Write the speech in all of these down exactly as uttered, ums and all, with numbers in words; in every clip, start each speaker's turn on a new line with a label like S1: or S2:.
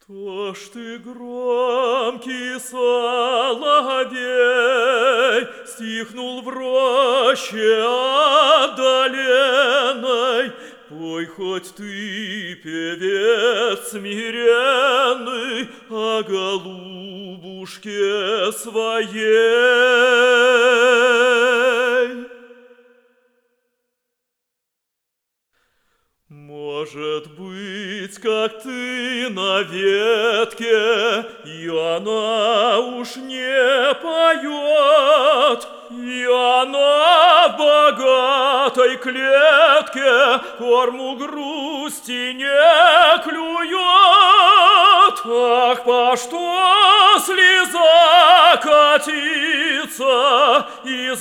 S1: Что ж ты громкий соловей стихнул в роще отдаленной? Пой хоть ты, певец смиренный, о голубушке своей. Может быть, как ты на ветке, и она уж не поет, и она в богатой клетке корму грусти не клюет. Ах, по что слеза катится из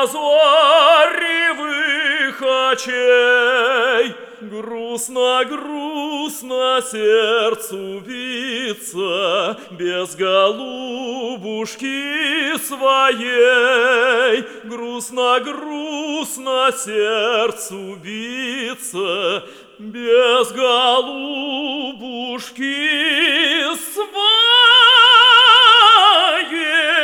S1: лазоревых очей? Грустно, грустно сердцу биться без голубушки своей. Грустно, грустно сердцу биться без голубушки своей.